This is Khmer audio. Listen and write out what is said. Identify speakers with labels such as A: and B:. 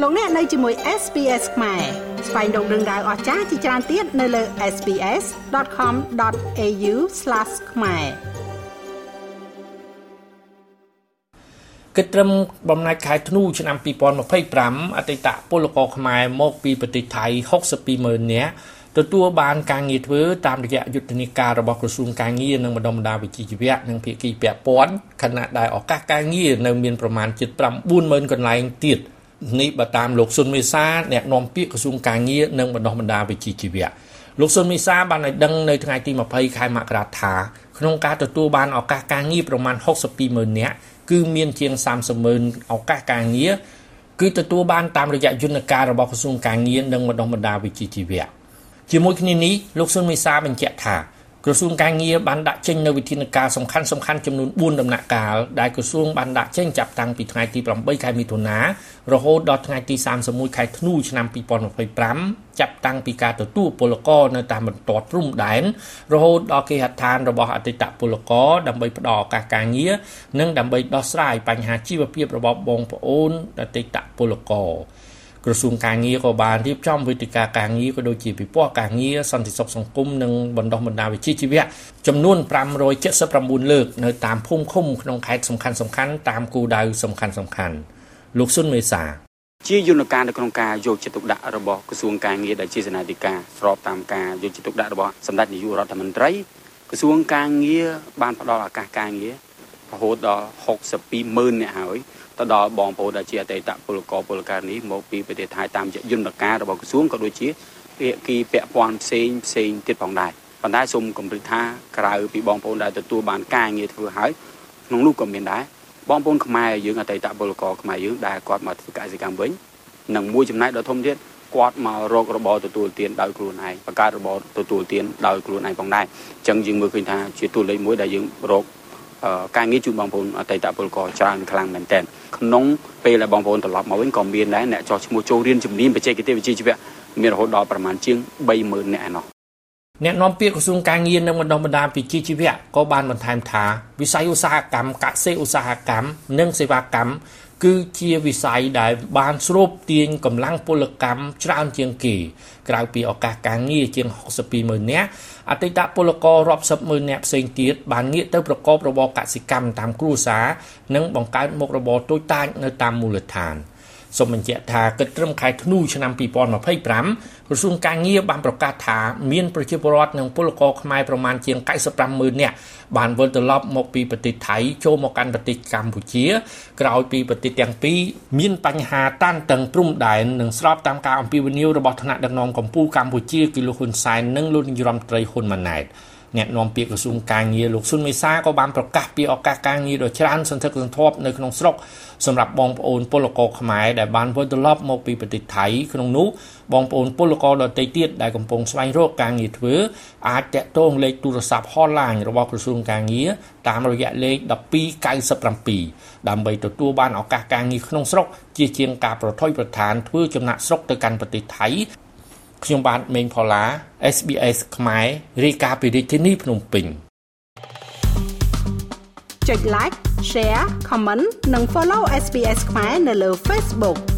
A: លោកអ្នកនៅជាមួយ SPS ខ្មែរស្វែងរកដឹងដៅអស្ចារ្យជាច្រើនទៀតនៅលើ sps.com.au/khmer
B: គិតត្រឹមបំណាច់ខែធ្នូឆ្នាំ2025អតីតពលករខ្មែរមកពីប្រទេសថៃ 62,000 នាក់ទទួលបានការងារធ្វើតាមរយៈយុទ្ធនាការរបស់ក្រសួងការងារនិងបណ្ដុំបណ្ដាវិជ្ជាជីវៈនិងភាគីពាក់ព័ន្ធខណៈដែលឱកាសការងារនៅមានប្រមាណជិត 90,000 កន្លែងទៀតនេះបើតាមលោកស៊ុនមេសាអ្នកនាំពាក្យក្រសួងការងារនិងបណ្ដុះបណ្ដាវិជ្ជាជីវៈលោកស៊ុនមេសាបានឲ្យដឹងនៅថ្ងៃទី20ខែមករាថាក្នុងការទទួលបានឱកាសការងារប្រមាណ 62,000 នាក់គឺមានជាង 30,000 ឱកាសការងារគឺទទួលបានតាមរយៈយន្តការរបស់ក្រសួងការងារនិងបណ្ដុះបណ្ដាវិជ្ជាជីវៈជាមួយគ្នានេះលោកស៊ុនមេសាបញ្ជាក់ថាក្រសួងការងារបានដាក់ចេញនូវវិធានការសំខាន់ៗចំនួន4ដំណាក់កាលដែលក្រសួងបានដាក់ចេញចាប់តាំងពីថ្ងៃទី8ខែមិថុនារហូតដល់ថ្ងៃទី31ខែធ្នូឆ្នាំ2025ចាប់តាំងពីការទទួលពលករនៅតាមបន្ទាត់ព្រំដែនរហូតដល់គេហដ្ឋានរបស់អតីតពលករដើម្បីផ្តល់ឱកាសការងារនិងដើម្បីដោះស្រាយបញ្ហាជីវភាពរបស់បងប្អូនអតីតពលករក្រសួងការងារក៏បានរៀបចំវេទិកាការងារក៏ដូចជាពិព័រណ៍ការងារសន្តិសុខសង្គមនិងបណ្ដុះបណ្ដាវិជ្ជាជីវៈចំនួន579លើកនៅតាមភូមិឃុំក្នុងខេត្តសំខាន់ៗតាមគោលដៅសំខាន់ៗលោកស៊ុនមេសា
C: ជាយន្តការនៅក្នុងការយកចិត្តទុកដាក់របស់ក្រសួងការងារដែលជាសេនាធិការស្របតាមការយកចិត្តទុកដាក់របស់សម្ដេចនាយករដ្ឋមន្ត្រីក្រសួងការងារបានផ្ដល់ឱកាសការងាររហូតដល់ 62,000 នាក់ហើយទៅដល់បងប្អូនដែលជាអតីតពលករពលករនេះមកពីប្រទេសថៃតាមយន្តការរបស់ក្រសួងក៏ដូចជាភាគីពាក់ព័ន្ធផ្សេងទៀតផងដែរប៉ុន្តែសូមគម្រាមថាក្រៅពីបងប្អូនដែលទទួលបានការងារធ្វើហើយក្នុងនោះក៏មានដែរបងប្អូនខ្មែរយើងអតីតពលករខ្មែរយើងដែលគាត់មកធ្វើកសិកម្មវិញនិងមួយចំណែកដ៏ធំទៀតគាត់មករករបរទទួលទានដោយខ្លួនឯងបង្កើតរបរទទួលទានដោយខ្លួនឯងផងដែរអញ្ចឹងយើងមើលឃើញថាជាតួលេខមួយដែលយើងរកការងារជូនបងប្អូនអតីតពលករច្រើនខ្លាំងមែនទែនក្នុងពេលដែលបងប្អូនត្រឡប់មកវិញក៏មានដែរអ្នកចោះឈ្មោះចូលរៀនជំនាញបច្ចេកទេសវិជ្ជាជីវៈមានរហូតដល់ប្រមាណជាង 30,000 នាក់ឯណោះ
B: អ្នកនាំពាក្យក្រសួងការងារនិងបណ្ដុះបណ្ដាវិជ្ជាជីវៈក៏បានបន្ថែមថាវិស័យឧស្សាហកម្មកសិឧស្សាហកម្មនិងសេវាកម្មគឺជាវិស័យដែលបានស្រូបទាញកម្លាំងពលកម្មច្រើនជាងគេក្រៅពីឱកាសការងារជាង 62,000 នាក់អតីតពលកររាប់សិបម៉ឺននាក់ផ្សេងទៀតបានងាកទៅប្រកបរបរកសិកម្មតាមគ្រួសារនិងបង្កើតមុខរបរតូចតាចនៅតាមមូលដ្ឋានសូមបញ្ជាក់ថាគិតត្រឹមខែធ្នូឆ្នាំ2025ក្រសួងការងារបានប្រកាសថាមានប្រជាពលរដ្ឋនិងពលករខ្មែរប្រមាណជាង 95,000 នាក់បានវិលត្រឡប់មកពីប្រទេសថៃចូលមកកាន់ប្រទេសកម្ពុជាក្រោយពីប្រទេសទាំងពីរមានបញ្ហាតានតឹងព្រំដែននិងស្របតាមការអំពាវនាវរបស់ថ្នាក់ដឹកនាំកម្ពុជាកម្ពុជាគឺលោកហ៊ុនសែននិងលោកនាយរដ្ឋមន្ត្រីហ៊ុនម៉ាណែតអ្នកនាំពាក្យក្រសួងការងារលោកស៊ុនមេសាក៏បានប្រកាសពីឱកាសការងារដ៏ច្រើនសន្ធឹកសន្ធាប់នៅក្នុងស្រុកសម្រាប់បងប្អូនពលករខ្មែរដែលបានវិលត្រឡប់មកពីប្រទេសថៃក្នុងនោះបងប្អូនពលករដទៃទៀតដែលកំពុងស្វែងរកការងារធ្វើអាចតាក់ទងលេខទូរស័ព្ទ hotline របស់ក្រសួងការងារតាមរយៈលេខ1297ដើម្បីទទួលបានឱកាសការងារក្នុងស្រុកជាជាងការប្រថុយប្រឋានធ្វើចំណាក់ស្រុកទៅកាន់ប្រទេសថៃខ្ញុំបាទមេងផល្លា SBS ខ្មែររាយការណ៍ពីរាជធានីភ្នំពេញ
A: ចុច like share comment និង follow SBS ខ្មែរនៅលើ Facebook